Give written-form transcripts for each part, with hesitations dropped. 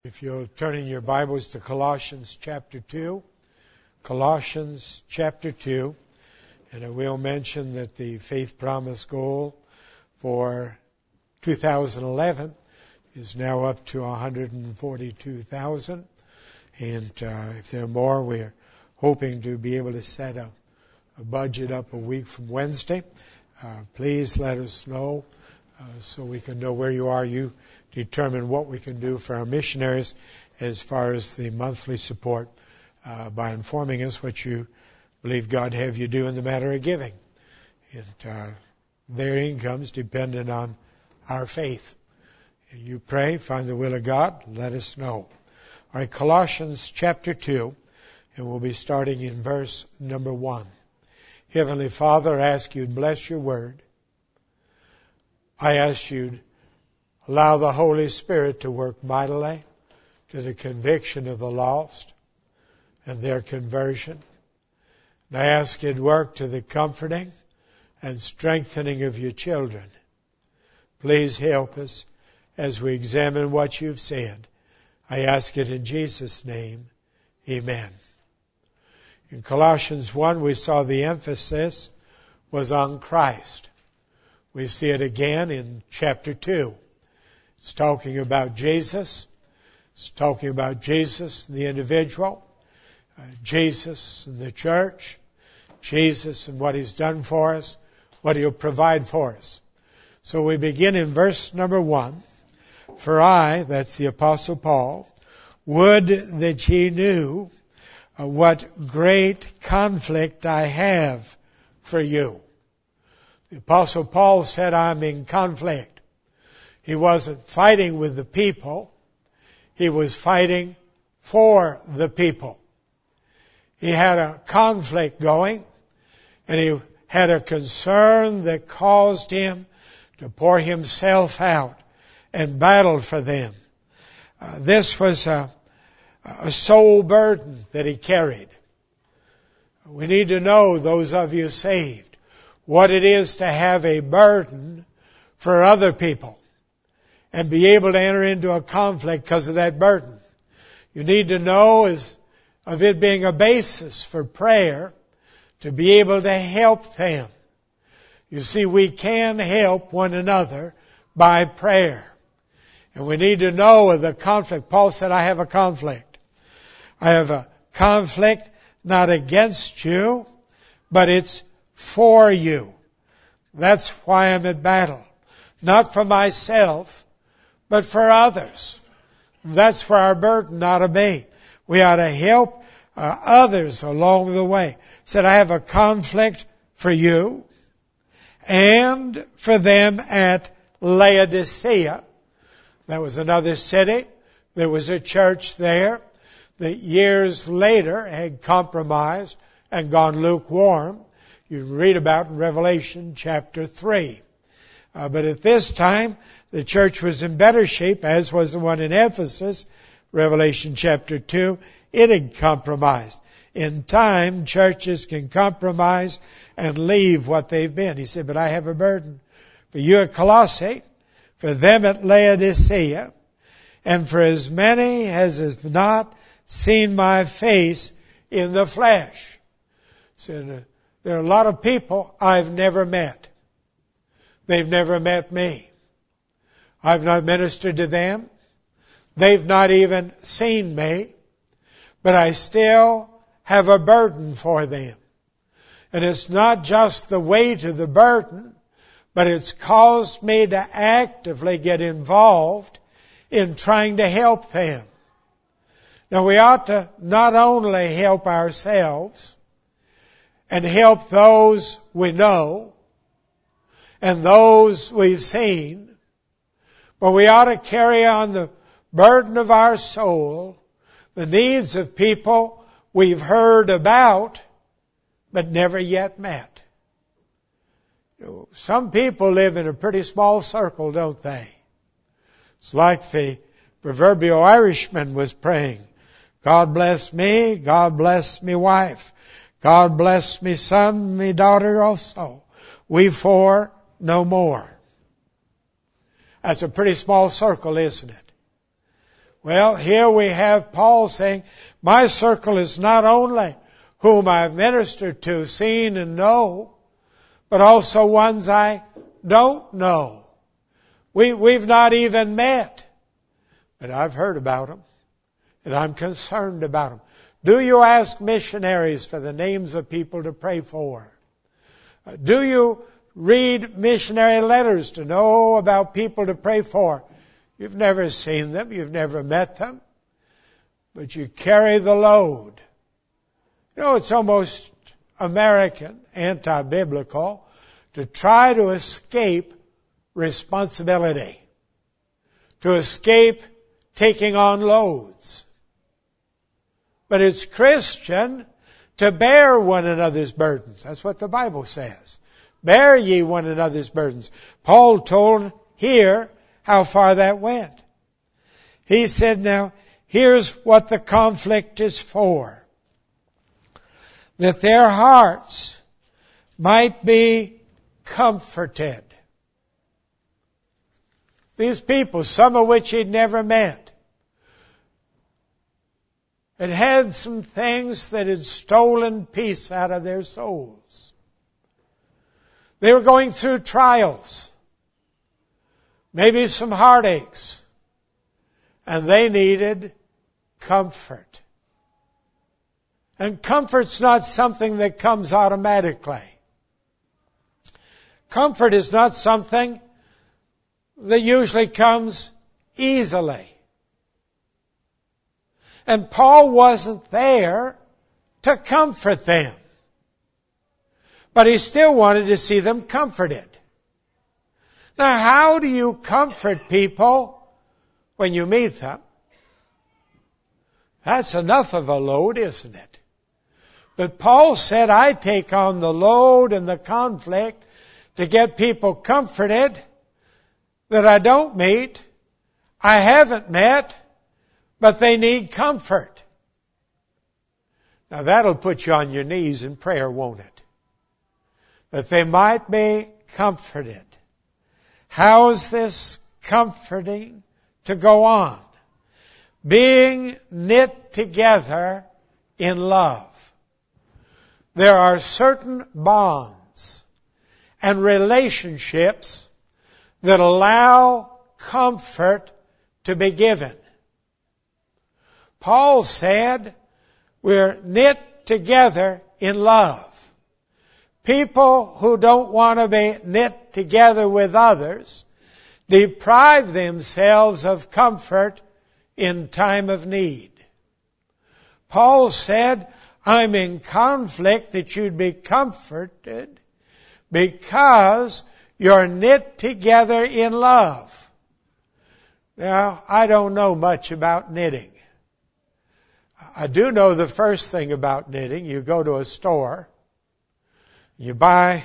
If you'll turn in your Bibles to Colossians chapter 2. Colossians chapter 2. And I will mention that the Faith Promise goal for 2011 is now up to 142,000. And if there are more, we're hoping to be able to set a budget up a week from Wednesday. Please let us know so we can know where you are. You determine what we can do for our missionaries as far as the monthly support by informing us what you believe God have you do in the matter of giving. And their income's dependent on our faith. You pray, find the will of God, let us know. All right, Colossians chapter 2, and we'll be starting in verse number 1. Heavenly Father, I ask you to bless your word. I ask you to allow the Holy Spirit to work mightily to the conviction of the lost and their conversion. And I ask you to work to the comforting and strengthening of your children. Please help us as we examine what you've said. I ask it in Jesus' name. Amen. In Colossians 1, we saw the emphasis was on Christ. We see it again in chapter 2. It's talking about Jesus. It's talking about Jesus, the individual, Jesus and the church, Jesus and what He's done for us, what He'll provide for us. So we begin in verse number 1. For I, that's the Apostle Paul, would that ye knew what great conflict I have for you. The Apostle Paul said, I'm in conflict. He wasn't fighting with the people. He was fighting for the people. He had a conflict going, and he had a concern that caused him to pour himself out and battle for them. This was a soul burden that he carried. We need to know, those of you saved, what it is to have a burden for other people and be able to enter into a conflict because of that burden. You need to know of it being a basis for prayer to be able to help them. You see, we can help one another by prayer. And we need to know of the conflict. Paul said, I have a conflict. I have a conflict not against you, but it's for you. That's why I'm at battle. Not for myself, but for others. That's where our burden ought to be. We ought to help others along the way. He said, I have a conflict for you and for them at Laodicea. That was another city. There was a church there that years later had compromised and gone lukewarm. You can read about in Revelation chapter 3. But at this time, the church was in better shape, as was the one in Ephesus, Revelation chapter 2. It had compromised. In time, churches can compromise and leave what they've been. He said, but I have a burden for you at Colossae, for them at Laodicea, and for as many as have not seen my face in the flesh. So there are a lot of people I've never met. They've never met me. I've not ministered to them. They've not even seen me. But I still have a burden for them. And it's not just the weight of the burden, but it's caused me to actively get involved in trying to help them. Now we ought to not only help ourselves and help those we know and those we've seen, but we ought to carry on the burden of our soul, the needs of people we've heard about but never yet met. Some people live in a pretty small circle, don't they? It's like the proverbial Irishman was praying, God bless me, God bless me wife, God bless me son, me daughter also. We four, no more. That's a pretty small circle, isn't it? Well, here we have Paul saying, my circle is not only whom I've ministered to, seen and know, but also ones I don't know. We've not even met, but I've heard about them, and I'm concerned about them. Do you ask missionaries for the names of people to pray for? Do you read missionary letters to know about people to pray for? You've never seen them, you've never met them, but you carry the load. You know, it's almost American, anti-biblical, to try to escape responsibility, to escape taking on loads. But it's Christian to bear one another's burdens. That's what the Bible says. Bear ye one another's burdens. Paul told here how far that went. He said, now, here's what the conflict is for. That their hearts might be comforted. These people, some of which he'd never met, had some things that had stolen peace out of their souls. They were going through trials, maybe some heartaches, and they needed comfort. And comfort's not something that comes automatically. Comfort is not something that usually comes easily. And Paul wasn't there to comfort them. But he still wanted to see them comforted. Now, how do you comfort people when you meet them? That's enough of a load, isn't it? But Paul said, I take on the load and the conflict to get people comforted that I don't meet, I haven't met, but they need comfort. Now that'll put you on your knees in prayer, won't it? That they might be comforted. How is this comforting to go on? Being knit together in love. There are certain bonds and relationships that allow comfort to be given. Paul said, we're knit together in love. People who don't want to be knit together with others deprive themselves of comfort in time of need. Paul said, I'm in conflict that you'd be comforted because you're knit together in love. Now, I don't know much about knitting. I do know the first thing about knitting. You go to a store, you buy,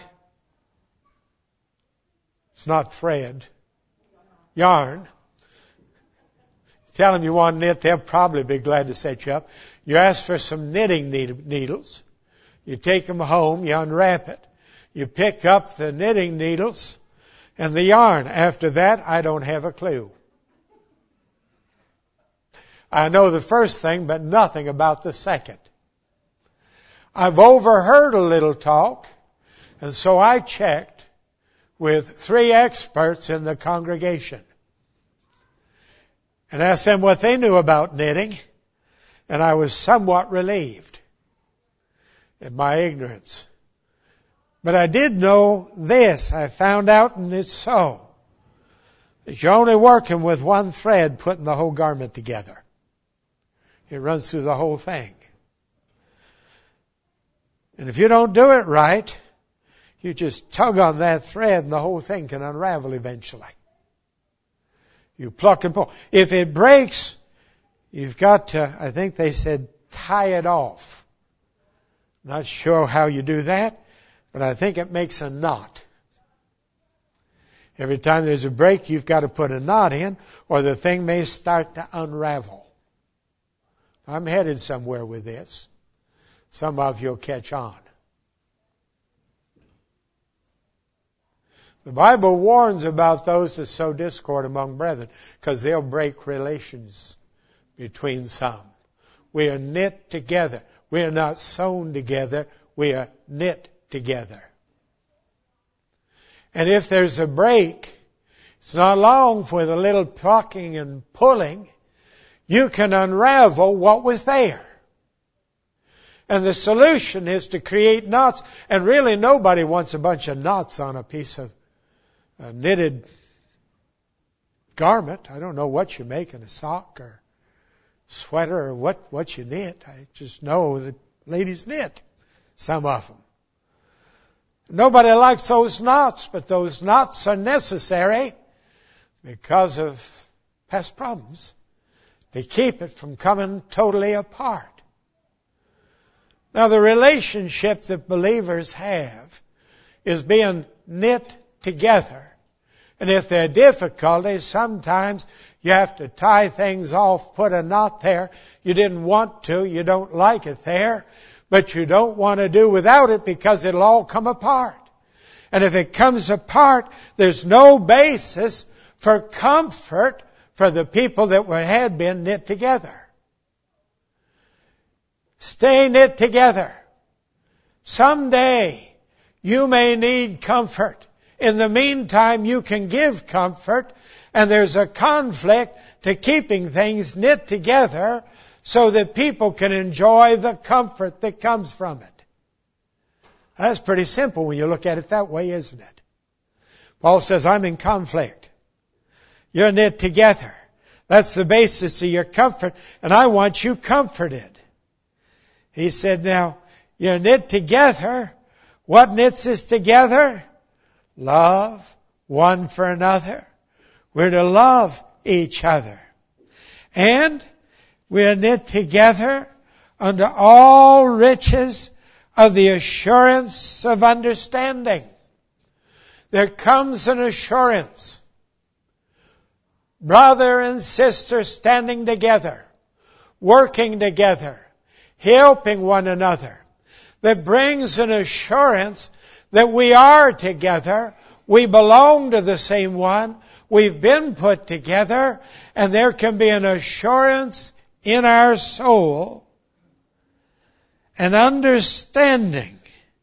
it's not thread, yarn. Tell them you want to knit, they'll probably be glad to set you up. You ask for some knitting needles. You take them home, you unwrap it. You pick up the knitting needles and the yarn. After that, I don't have a clue. I know the first thing, but nothing about the second. I've overheard a little talk, and so I checked with 3 experts in the congregation and asked them what they knew about knitting, and I was somewhat relieved in my ignorance. But I did know this. I found out, and it's so, that you're only working with one thread putting the whole garment together. It runs through the whole thing. And if you don't do it right, you just tug on that thread and the whole thing can unravel eventually. You pluck and pull. If it breaks, you've got to, I think they said, tie it off. Not sure how you do that, but I think it makes a knot. Every time there's a break, you've got to put a knot in, or the thing may start to unravel. I'm headed somewhere with this. Some of you will catch on. The Bible warns about those that sow discord among brethren, because they'll break relations between some. We are knit together. We are not sewn together. We are knit together. And if there's a break, it's not long for the little plucking and pulling. You can unravel what was there. And the solution is to create knots. And really nobody wants a bunch of knots on a piece of knitted garment. I don't know what you make in a sock or sweater or what you knit. I just know that ladies knit, some of them. Nobody likes those knots, but those knots are necessary because of past problems to keep it from coming totally apart. Now, the relationship that believers have is being knit together. And if there are difficulties, sometimes you have to tie things off, put a knot there. You didn't want to, you don't like it there, but you don't want to do without it because it'll all come apart. And if it comes apart, there's no basis for comfort for the people that had been knit together. Stay knit together. Someday you may need comfort. In the meantime, you can give comfort, and there's a conflict to keeping things knit together so that people can enjoy the comfort that comes from it. That's pretty simple when you look at it that way, isn't it? Paul says, I'm in conflict. You're knit together. That's the basis of your comfort, and I want you comforted. He said, now, you're knit together. What knits us together? Love one for another. We're to love each other. And we're knit together under all riches of the assurance of understanding. There comes an assurance. Brother and sister standing together, working together, helping one another, that brings an assurance that we are together, we belong to the same one, we've been put together, and there can be an assurance in our soul, an understanding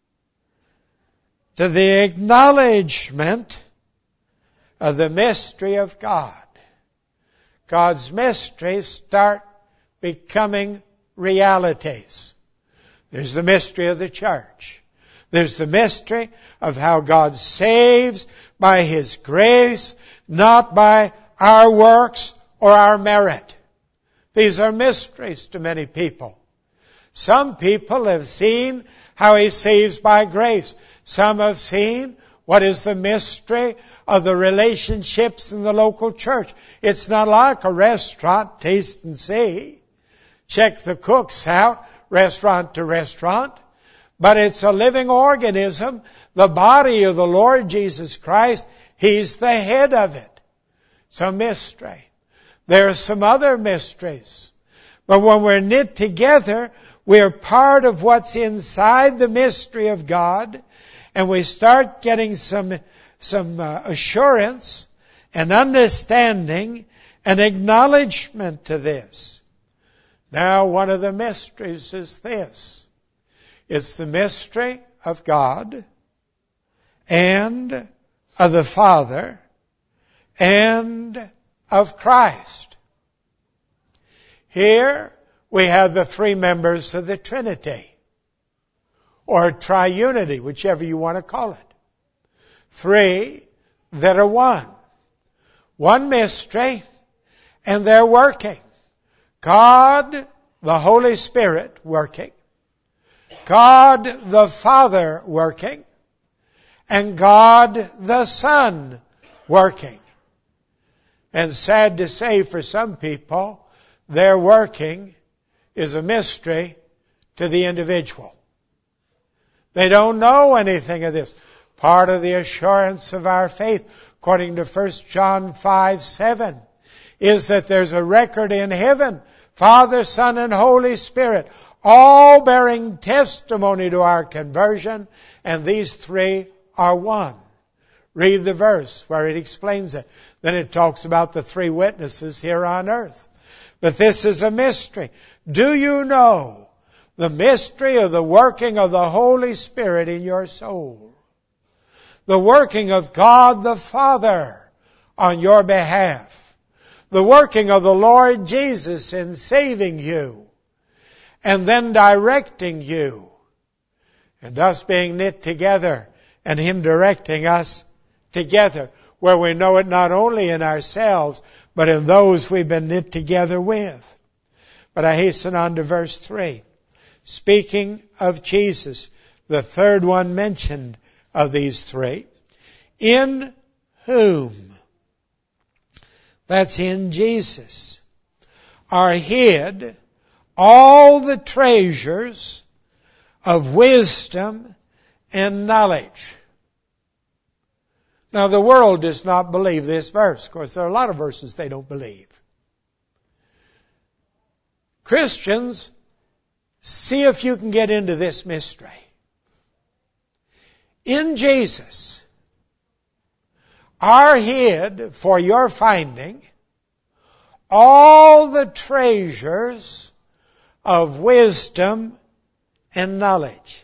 to the acknowledgement of the mystery of God. God's mysteries start becoming realities. There's the mystery of the church. There's the mystery of how God saves by His grace, not by our works or our merit. These are mysteries to many people. Some people have seen how He saves by grace. Some have seen what is the mystery of the relationships in the local church. It's not like a restaurant, taste and see. Check the cooks out, restaurant to restaurant. But it's a living organism, the body of the Lord Jesus Christ. He's the head of it. It's a mystery. There are some other mysteries. But when we're knit together, we're part of what's inside the mystery of God. And we start getting some assurance and understanding and acknowledgement to this. Now, one of the mysteries is this. It's the mystery of God and of the Father and of Christ. Here we have the three members of the Trinity, or triunity, whichever you want to call it. Three that are one. One mystery, and they're working. God, the Holy Spirit, working. God the Father working, and God the Son working. And sad to say, for some people, their working is a mystery to the individual. They don't know anything of this. Part of the assurance of our faith, according to 1 John 5:7, is that there's a record in heaven, Father, Son, and Holy Spirit, all bearing testimony to our conversion, and these three are one. Read the verse where it explains it. Then it talks about the three witnesses here on earth. But this is a mystery. Do you know the mystery of the working of the Holy Spirit in your soul? The working of God the Father on your behalf. The working of the Lord Jesus in saving you and then directing you. And us being knit together and Him directing us together, where we know it not only in ourselves, but in those we've been knit together with. But I hasten on to verse 3. Speaking of Jesus, the third one mentioned of these three. In whom, that's in Jesus, are hid all the treasures of wisdom and knowledge. Now, the world does not believe this verse. Of course, there are a lot of verses they don't believe. Christians, see if you can get into this mystery. In Jesus are hid for your finding all the treasures of wisdom and knowledge.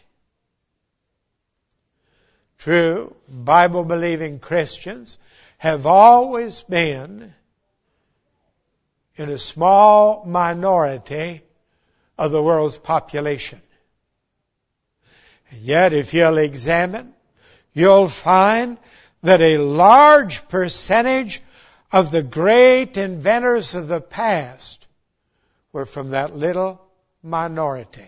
True, Bible-believing Christians have always been in a small minority of the world's population. And yet, if you'll examine, you'll find that a large percentage of the great inventors of the past were from that little minority.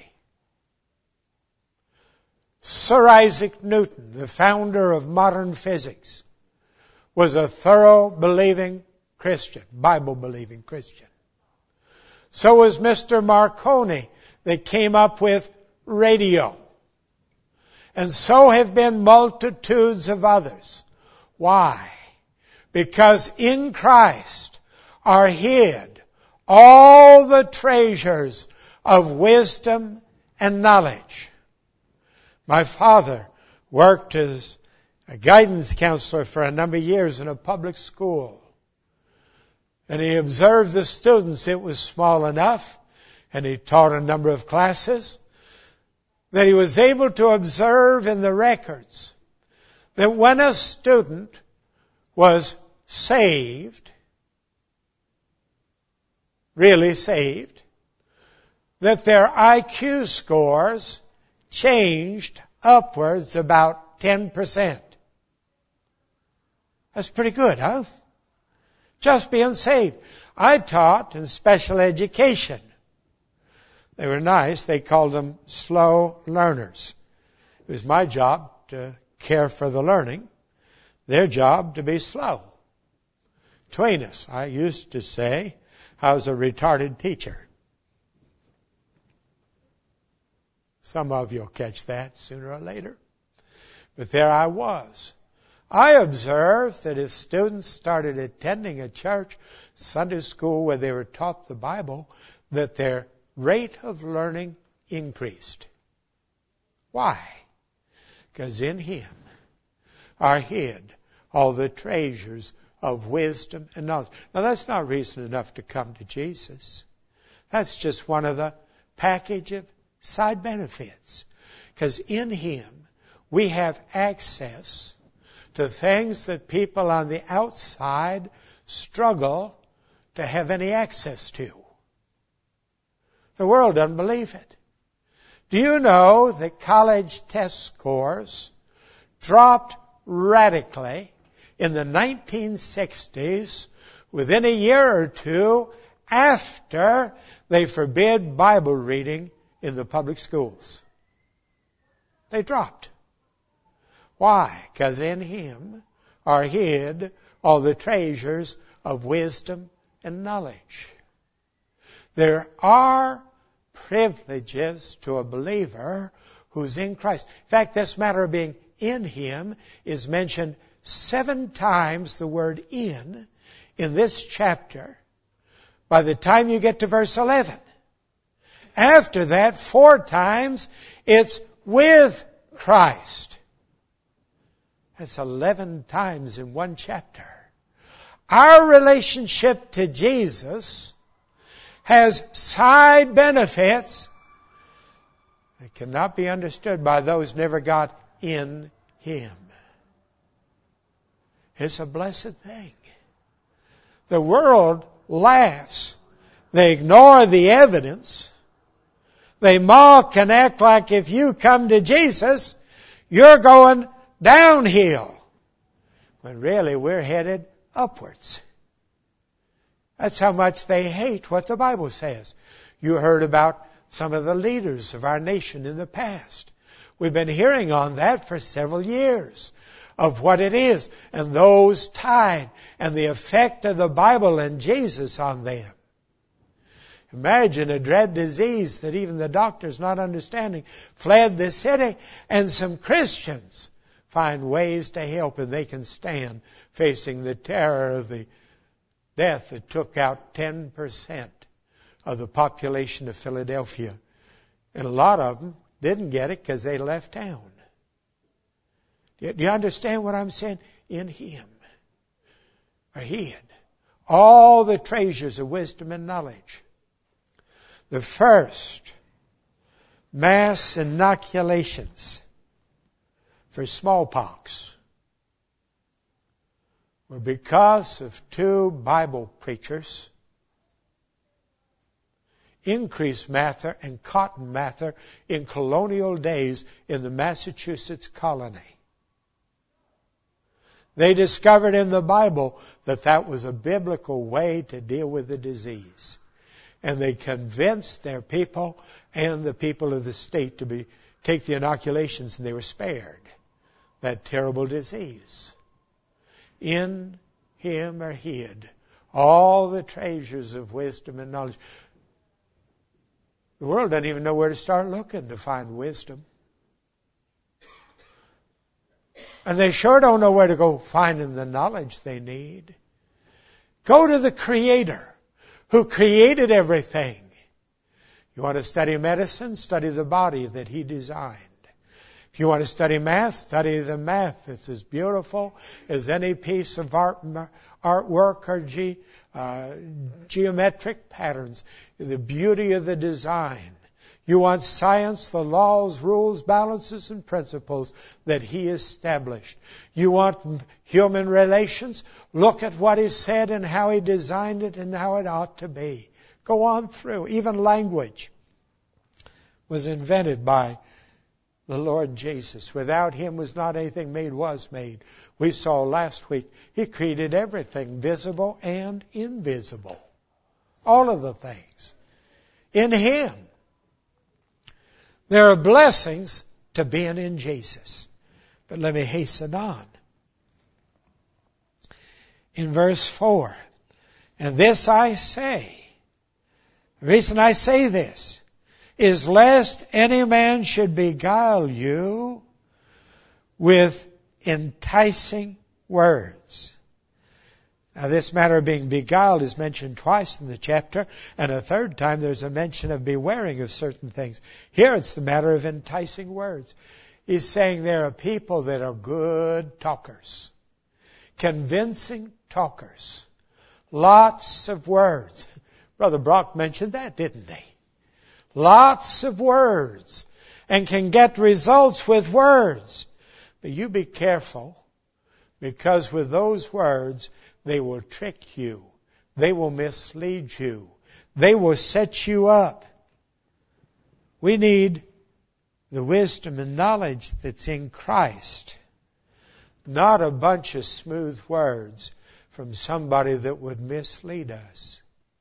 Sir Isaac Newton, the founder of modern physics, was a thorough believing Christian, Bible-believing Christian. So was Mr. Marconi, that came up with radio. And so have been multitudes of others. Why? Because in Christ are hid all the treasures of wisdom and knowledge. My father worked as a guidance counselor for a number of years in a public school. And he observed the students. It was small enough, and he taught a number of classes, that he was able to observe in the records that when a student was saved, really saved, that their IQ scores changed upwards about 10%. That's pretty good, huh? Just being saved. I taught in special education. They were nice. They called them slow learners. It was my job to care for the learning. Their job to be slow. Between us, I used to say I was a retarded teacher. Some of you will catch that sooner or later. But there I was. I observed that if students started attending a church, Sunday school, where they were taught the Bible, that their rate of learning increased. Why? Because in Him are hid all the treasures of wisdom and knowledge. Now, that's not reason enough to come to Jesus. That's just one of the package of side benefits. Because in Him, we have access to things that people on the outside struggle to have any access to. The world doesn't believe it. Do you know that college test scores dropped radically in the 1960s within a year or two after they forbid Bible reading in the public schools? They dropped. Why? Because in Him are hid all the treasures of wisdom and knowledge. There are privileges to a believer who's in Christ. In fact, this matter of being in Him is mentioned 7 times, the word in this chapter, by the time you get to verse 11. After that, 4 times, it's with Christ. That's 11 times in one chapter. Our relationship to Jesus has side benefits that cannot be understood by those who never got in Him. It's a blessed thing. The world laughs. They ignore the evidence. They mock and act like if you come to Jesus, you're going downhill. When really we're headed upwards. That's how much they hate what the Bible says. You heard about some of the leaders of our nation in the past. We've been hearing on that for several years of what it is and those tied and the effect of the Bible and Jesus on them. Imagine a dread disease that even the doctors not understanding fled the city, and some Christians find ways to help, and they can stand facing the terror of the death that took out 10% of the population of Philadelphia. And a lot of them didn't get it because they left town. Do you understand what I'm saying? In Him are hid all the treasures of wisdom and knowledge. The first mass inoculations for smallpox were because of two Bible preachers, Increase Mather and Cotton Mather, in colonial days in the Massachusetts colony. They discovered in the Bible that that was a biblical way to deal with the disease. And they convinced their people and the people of the state to take the inoculations, and they were spared that terrible disease. In Him are hid all the treasures of wisdom and knowledge. The world doesn't even know where to start looking to find wisdom. And they sure don't know where to go finding the knowledge they need. Go to the Creator who created everything. You want to study medicine? Study the body that He designed. If you want to study math, study the math. It's as beautiful as any piece of artwork or geometric patterns. The beauty of the design. You want science, the laws, rules, balances, and principles that He established. You want human relations? Look at what He said and how He designed it and how it ought to be. Go on through. Even language was invented by the Lord Jesus. Without Him was not anything made was made. We saw last week He created everything, visible and invisible. All of the things. In Him. There are blessings to being in Jesus. But let me hasten on. In verse 4, and this I say, the reason I say this is lest any man should beguile you with enticing words. Now this matter of being beguiled is mentioned twice in the chapter, and a third time there's a mention of bewaring of certain things. Here it's the matter of enticing words. He's saying there are people that are good talkers, convincing talkers, lots of words. Brother Brock mentioned that, didn't he? Lots of words, and can get results with words. But you be careful, because with those words, they will trick you. They will mislead you. They will set you up. We need the wisdom and knowledge that's in Christ. Not a bunch of smooth words from somebody that would mislead us.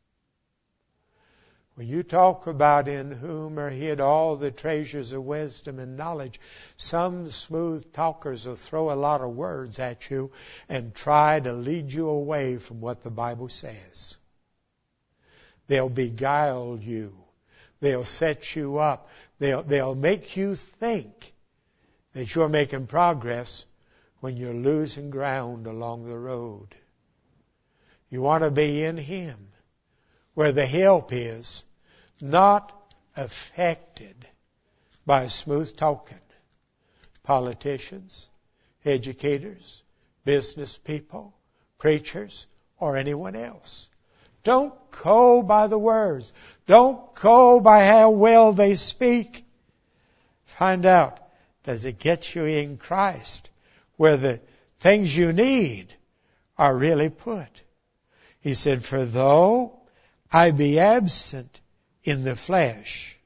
When you talk about in whom are hid all the treasures of wisdom and knowledge, some smooth talkers will throw a lot of words at you and try to lead you away from what the Bible says. They'll beguile you. They'll set you up. They'll make you think that you're making progress when you're losing ground along the road. You want to be in Him, where the help is, not affected by smooth talking. Politicians, educators, business people, preachers, or anyone else. Don't go by the words. Don't go by how well they speak. Find out, does it get you in Christ, where the things you need are really put? He said, for though I be absent in the flesh,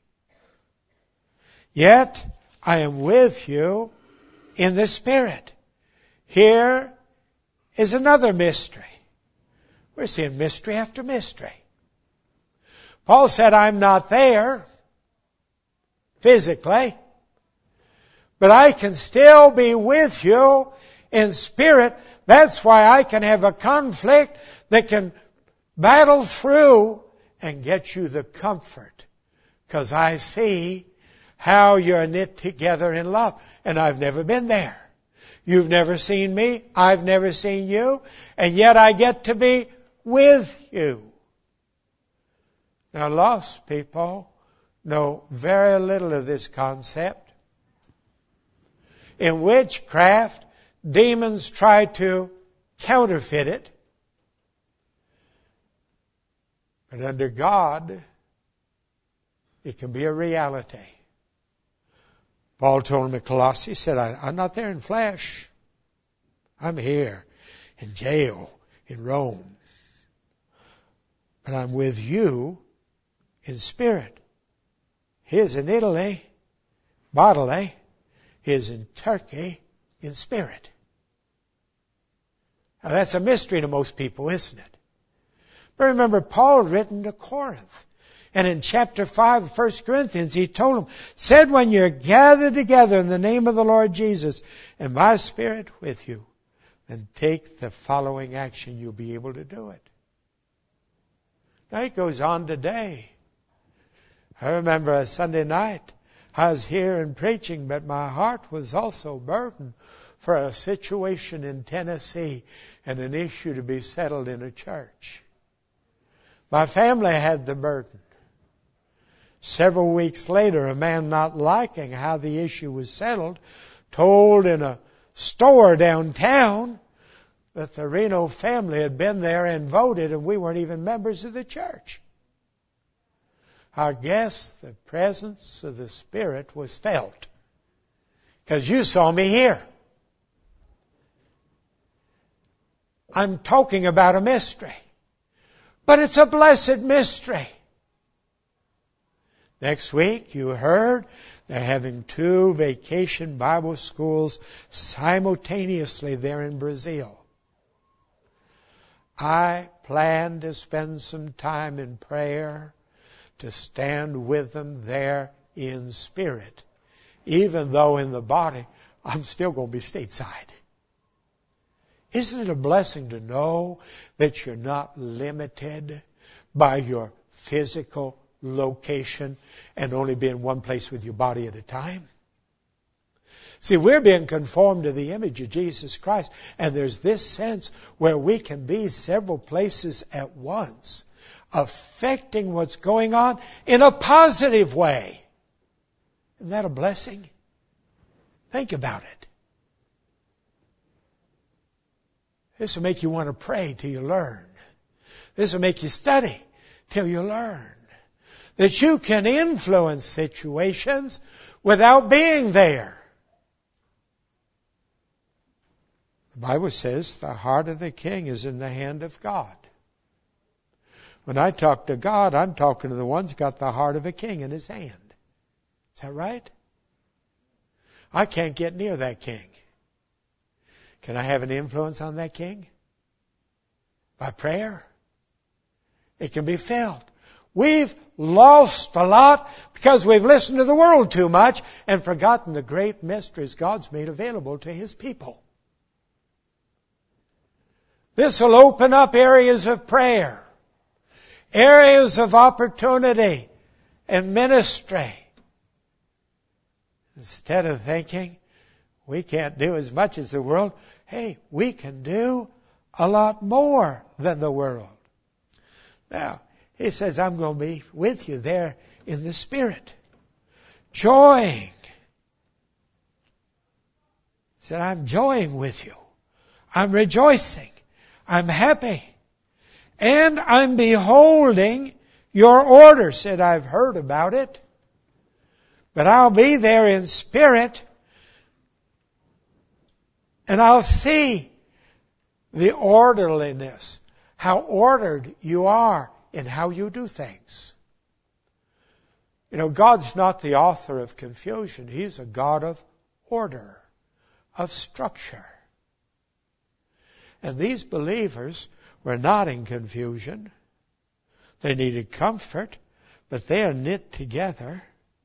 yet I am with you in the Spirit. Here is another mystery. We're seeing mystery after mystery. Paul said, I'm not there physically, but I can still be with you in spirit. That's why I can have a conflict that can battle through and get you the comfort. Because I see how you're knit together in love. And I've never been there. You've never seen me. I've never seen you. And yet I get to be with you. Now, lost people know very little of this concept. In witchcraft, demons try to counterfeit it. But under God, it can be a reality. Paul told him at Colossae, he said, I'm not there in flesh. I'm here in jail in Rome. But I'm with you in spirit. He is in Italy, bodily. He is in Turkey, in spirit. Now that's a mystery to most people, isn't it? But remember, Paul written to Corinth. And in chapter 5 of 1 Corinthians, he told them, said, when you're gathered together in the name of the Lord Jesus and my Spirit with you, then take the following action. You'll be able to do it. Now it goes on today. I remember a Sunday night, I was here and preaching, but my heart was also burdened for a situation in Tennessee and an issue to be settled in a church. My family had the burden. Several weeks later, a man not liking how the issue was settled told in a store downtown that the Reno family had been there and voted and we weren't even members of the church. I guess the presence of the Spirit was felt because you saw me here. I'm talking about a mystery, but it's a blessed mystery. Next week, you heard, they're having 2 vacation Bible schools simultaneously there in Brazil. I plan to spend some time in prayer to stand with them there in spirit, even though in the body, I'm still going to be stateside. Isn't it a blessing to know that you're not limited by your physical location and only be in one place with your body at a time? See, we're being conformed to the image of Jesus Christ, and there's this sense where we can be several places at once, affecting what's going on in a positive way. Isn't that a blessing? Think about it. This will make you want to pray till you learn. This will make you study till you learn. That you can influence situations without being there. The Bible says the heart of the king is in the hand of God. When I talk to God, I'm talking to the one who's got the heart of a king in his hand. Is that right? I can't get near that king. Can I have an influence on that king? By prayer? It can be felt. We've lost a lot because we've listened to the world too much and forgotten the great mysteries God's made available to His people. This will open up areas of prayer, areas of opportunity and ministry. Instead of thinking we can't do as much as the world, hey, we can do a lot more than the world. Now, he says, I'm going to be with you there in the Spirit. Joying. He said, I'm joying with you. I'm rejoicing. I'm happy. And I'm beholding your order. Said, I've heard about it, but I'll be there in spirit, and I'll see the orderliness, how ordered you are in how you do things. You know, God's not the author of confusion. He's a God of order, of structure. And these believers were not in confusion. They needed comfort, but they are knit together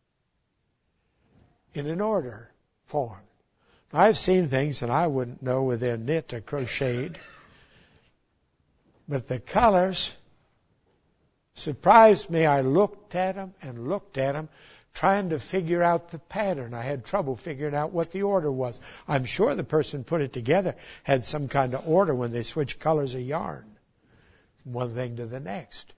in an order form. I've seen things and I wouldn't know whether they're knit or crocheted. But the colors surprised me. I looked at them and looked at them, trying to figure out the pattern. I had trouble figuring out what the order was. I'm sure the person put it together had some kind of order when they switched colors of yarn from one thing to the next.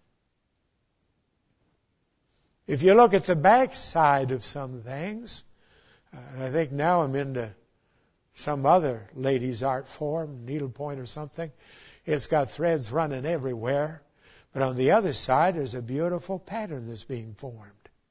If you look at the back side of some things, I think now I'm into some other lady's art form, needlepoint or something. It's got threads running everywhere. But on the other side, there's a beautiful pattern that's being formed.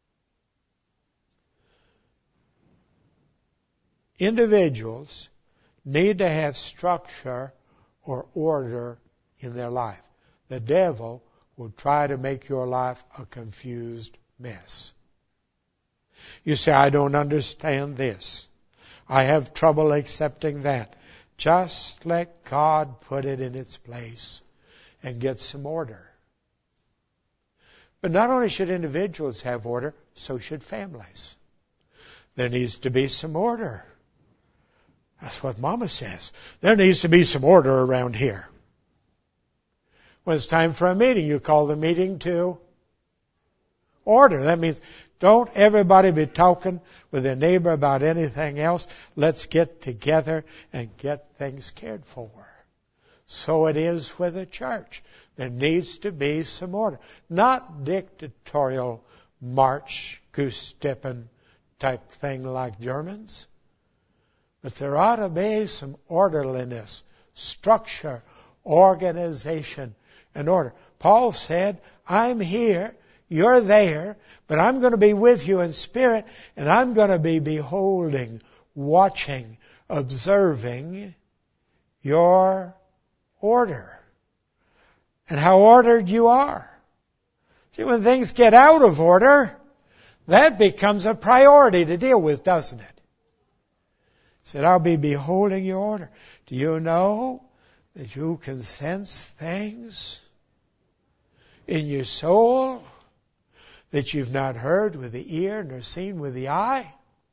Individuals need to have structure or order in their life. The devil will try to make your life a confused mess. You say, I don't understand this. I have trouble accepting that. Just let God put it in its place and get some order. But not only should individuals have order, so should families. There needs to be some order. That's what Mama says. There needs to be some order around here. When it's time for a meeting, you call the meeting to order. That means don't everybody be talking with their neighbor about anything else. Let's get together and get things cared for. So it is with the church. There needs to be some order. Not dictatorial march, goose stepping type thing like Germans. But there ought to be some orderliness, structure, organization, and order. Paul said, I'm here, you're there, but I'm going to be with you in spirit, and I'm going to be beholding, watching, observing your order and how ordered you are. See, when things get out of order, that becomes a priority to deal with, doesn't it? He said, I'll be beholding your order. Do you know that you can sense things in your soul that you've not heard with the ear nor seen with the eye?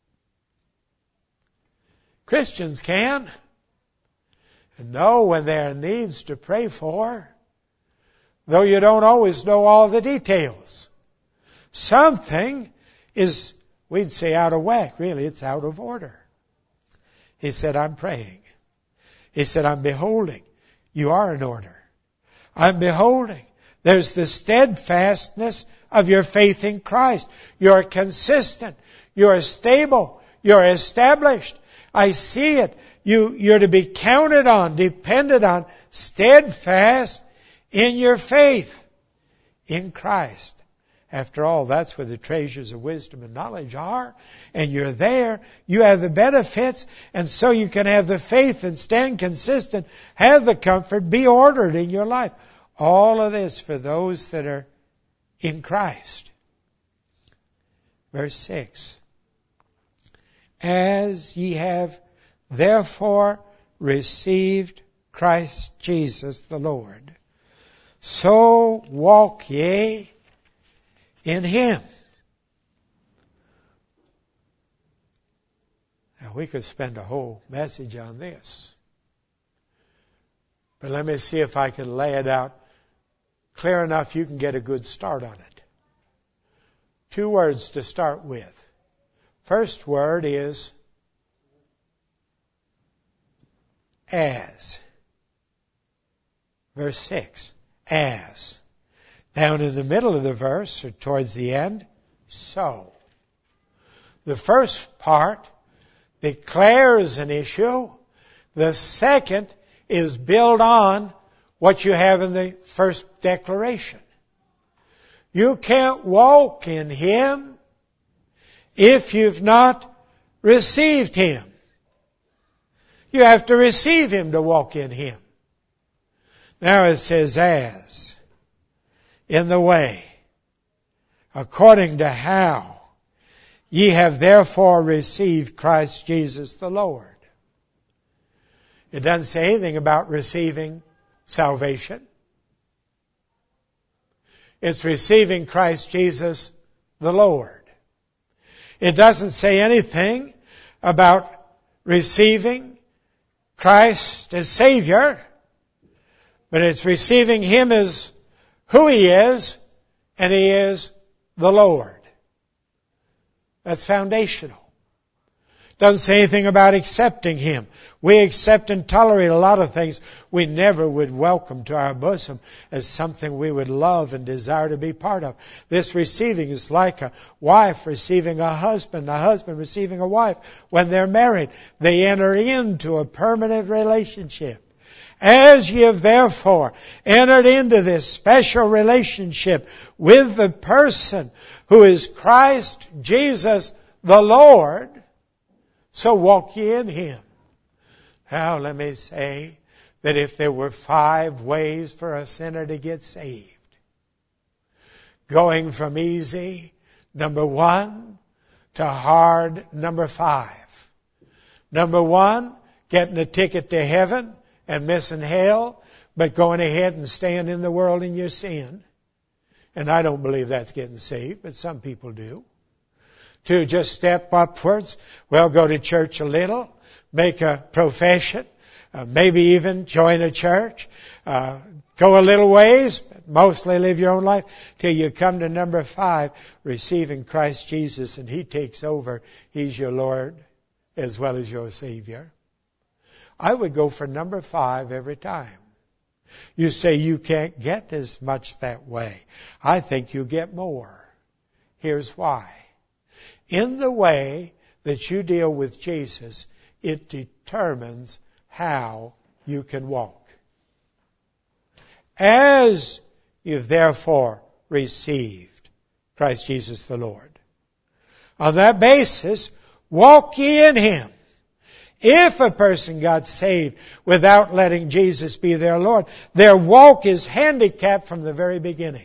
Christians can. And know when there are needs to pray for, though you don't always know all the details. Something is, we'd say, out of whack. Really, it's out of order. He said, I'm praying. He said, I'm beholding. You are in order. I'm beholding. There's the steadfastness of your faith in Christ. You're consistent. You're stable. You're established. I see it. You're to be counted on, depended on, steadfast in your faith in Christ. After all, that's where the treasures of wisdom and knowledge are. And you're there. You have the benefits. And so you can have the faith and stand consistent, have the comfort, be ordered in your life. All of this for those that are in Christ. Verse 6. As ye have therefore received Christ Jesus the Lord, so walk ye in Him. Now we could spend a whole message on this. But let me see if I can lay it out clear enough you can get a good start on it. 2 words to start with. First word is as. Verse 6. As. Down in the middle of the verse, or towards the end, so. The first part declares an issue. The second is built on what you have in the first declaration. You can't walk in Him if you've not received Him. You have to receive Him to walk in Him. Now it says, as in the way, according to how ye have therefore received Christ Jesus the Lord. It doesn't say anything about receiving salvation. It's receiving Christ Jesus the Lord. It doesn't say anything about receiving Christ as Savior, but it's receiving Him as who He is, and He is the Lord. That's foundational. Doesn't say anything about accepting Him. We accept and tolerate a lot of things we never would welcome to our bosom as something we would love and desire to be part of. This receiving is like a wife receiving a husband receiving a wife. When they're married, they enter into a permanent relationship. As ye have therefore entered into this special relationship with the person who is Christ Jesus the Lord, so walk ye in Him. Now let me say that if there were 5 ways for a sinner to get saved, going from easy, number 1, to hard, number 5. Number 1, getting a ticket to heaven and missing hell, but going ahead and staying in the world in your sin. And I don't believe that's getting saved, but some people do. 2, just step upwards. Well, go to church a little, make a profession, maybe even join a church, go a little ways, but mostly live your own life till you come to number 5, receiving Christ Jesus, and He takes over. He's your Lord as well as your Savior. I would go for number 5 every time. You say you can't get as much that way. I think you get more. Here's why. In the way that you deal with Jesus, it determines how you can walk. As you've therefore received Christ Jesus the Lord. On that basis, walk ye in Him. If a person got saved without letting Jesus be their Lord, their walk is handicapped from the very beginning.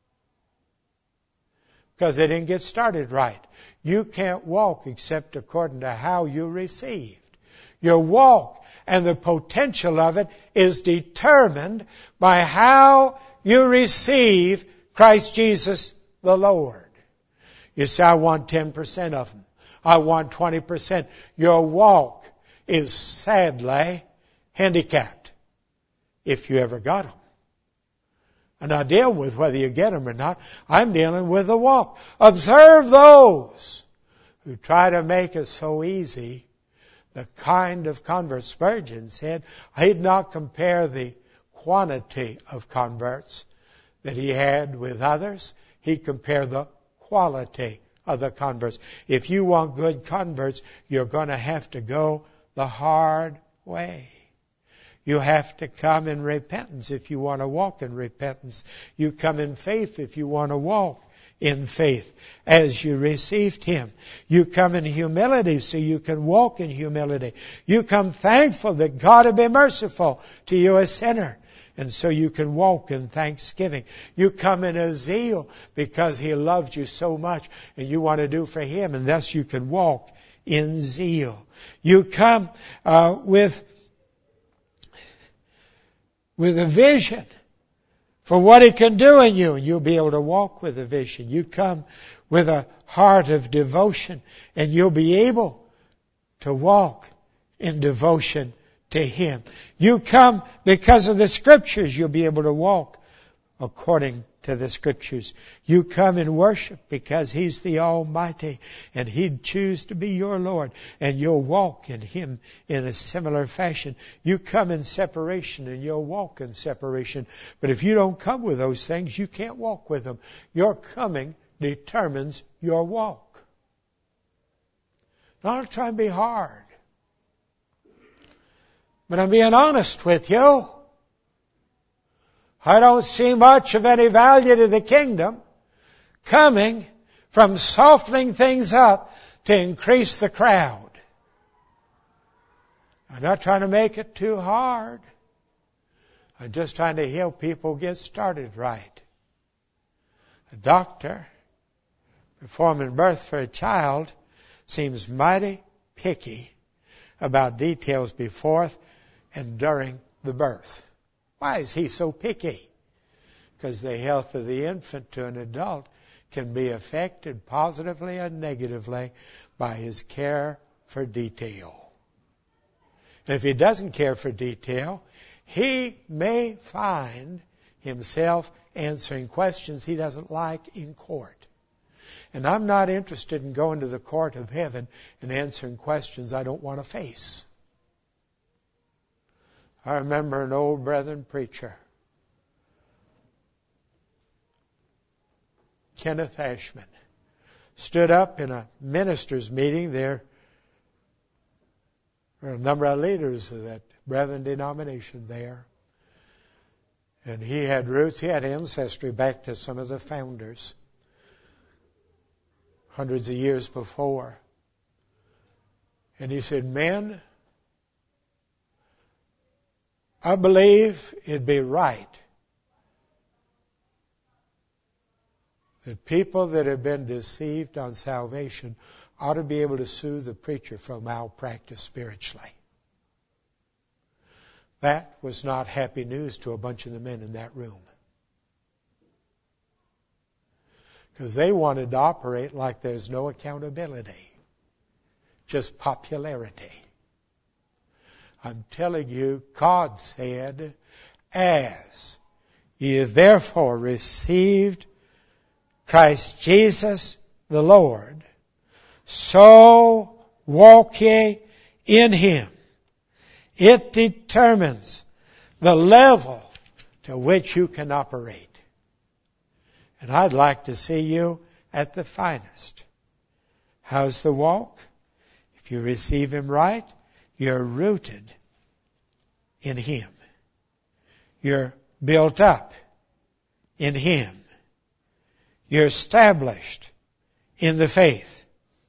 Because they didn't get started right. You can't walk except according to how you received. Your walk and the potential of it is determined by how you receive Christ Jesus the Lord. You say, I want 10% of them. I want 20%. Your walk is sadly handicapped if you ever got them. And I deal with whether you get them or not. I'm dealing with the walk. Observe those who try to make it so easy. The kind of convert Spurgeon said, he'd not compare the quantity of converts that he had with others. He'd compare the quality of the converts. If you want good converts, you're going to have to go the hard way. You have to come in repentance if you want to walk in repentance. You come in faith if you want to walk in faith as you received Him. You come in humility so you can walk in humility. You come thankful that God will be merciful to you, a sinner, and so you can walk in thanksgiving. You come in a zeal because He loved you so much and you want to do for Him, and thus you can walk in zeal. You come with a vision for what He can do in you, and you'll be able to walk with a vision. You come with a heart of devotion, and you'll be able to walk in devotion to Him. You come because of the Scriptures, you'll be able to walk according to the Scriptures. You come in worship because He's the Almighty and He'd choose to be your Lord, and you'll walk in Him in a similar fashion. You come in separation and you'll walk in separation. But if you don't come with those things, you can't walk with them. Your coming determines your walk. Now, I'll try and be hard, but I'm being honest with you. I don't see much of any value to the kingdom coming from softening things up to increase the crowd. I'm not trying to make it too hard. I'm just trying to help people get started right. A doctor performing birth for a child seems mighty picky about details before and during the birth. Why is he so picky? Because the health of the infant to an adult can be affected positively and negatively by his care for detail. And if he doesn't care for detail, he may find himself answering questions he doesn't like in court. And I'm not interested in going to the court of heaven and answering questions I don't want to face. I remember an old brethren preacher, Kenneth Ashman, stood up in a ministers' meeting. There were a number of leaders of that brethren denomination there. And he had roots, he had ancestry back to some of the founders, hundreds of years before. And he said, men, I believe it'd be right that people that have been deceived on salvation ought to be able to sue the preacher for malpractice spiritually. That was not happy news to a bunch of the men in that room. Because they wanted to operate like there's no accountability, just popularity. I'm telling you, God said, as ye therefore received Christ Jesus the Lord, so walk ye in Him. It determines the level to which you can operate. And I'd like to see you at the finest. How's the walk? If you receive Him right, you're rooted in Him. You're built up in Him. You're established in the faith.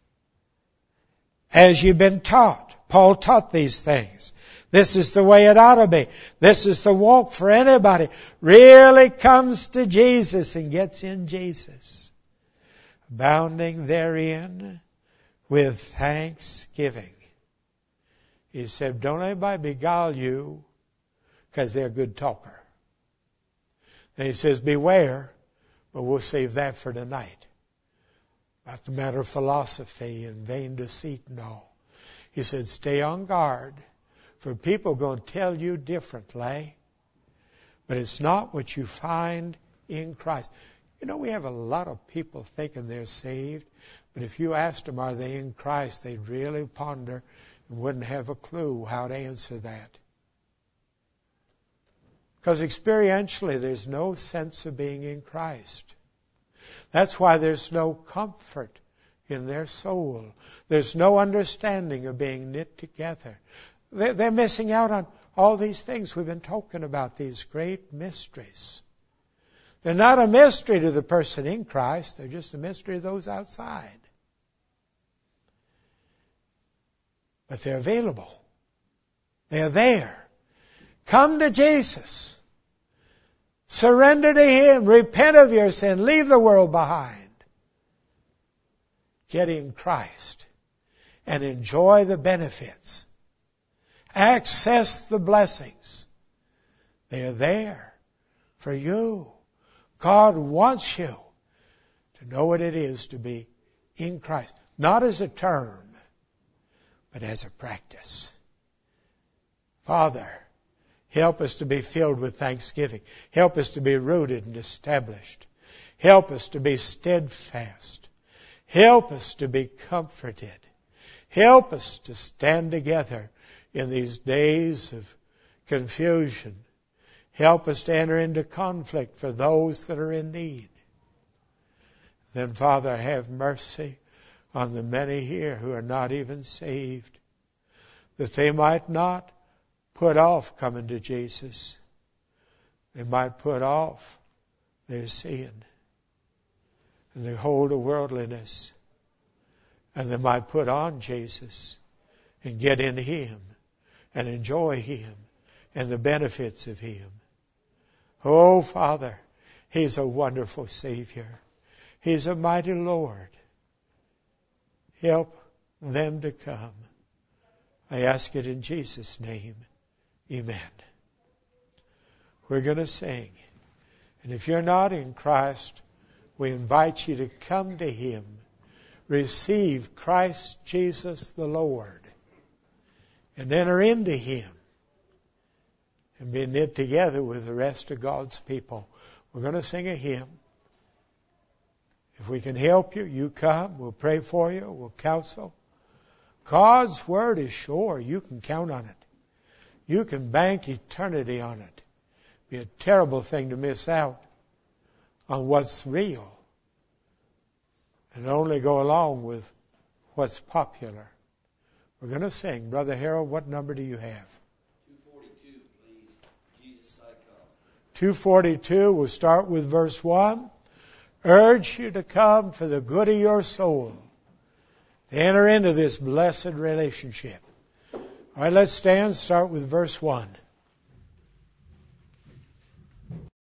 As you've been taught. Paul taught these things. This is the way it ought to be. This is the walk for anybody. Really comes to Jesus and gets in Jesus. Abounding therein with thanksgiving. He said, don't anybody beguile you because they're a good talker. And he says, beware, but we'll save that for tonight. Not the matter of philosophy and vain deceit and all. He said, stay on guard, for people are going to tell you differently, but it's not what you find in Christ. You know, we have a lot of people thinking they're saved, but if you asked them, are they in Christ, they'd really ponder and wouldn't have a clue how to answer that. Because experientially, there's no sense of being in Christ. That's why there's no comfort in their soul. There's no understanding of being knit together. They're missing out on all these things we've been talking about, these great mysteries. They're not a mystery to the person in Christ. They're just a mystery to those outside. But they're available. They're there. Come to Jesus. Surrender to Him. Repent of your sin. Leave the world behind. Get in Christ and enjoy the benefits. Access the blessings. They are there for you. God wants you to know what it is to be in Christ. Not as a term, but as a practice. Father, help us to be filled with thanksgiving. Help us to be rooted and established. Help us to be steadfast. Help us to be comforted. Help us to stand together in these days of confusion. Help us to enter into conflict for those that are in need. Then, Father, have mercy on the many here who are not even saved, that they might not put off coming to Jesus, They might put off their sin and the hold of worldliness. And they might put on Jesus and get in Him and enjoy Him and the benefits of Him. Oh, Father, He's a wonderful Savior. He's a mighty Lord. Help them to come. I ask it in Jesus' name. Amen. We're going to sing. And if you're not in Christ, we invite you to come to Him. Receive Christ Jesus the Lord. And enter into Him. And be knit together with the rest of God's people. We're going to sing a hymn. If we can help you, you come. We'll pray for you. We'll counsel. God's Word is sure. You can count on it. You can bank eternity on it. Be a terrible thing to miss out on what's real and only go along with what's popular. We're going to sing. Brother Harold, what number do you have? 242, please. Jesus, I come. 242, we'll start with verse 1. Urge you to come for the good of your soul. To enter into this blessed relationship. All right, let's stand. Start with verse 1.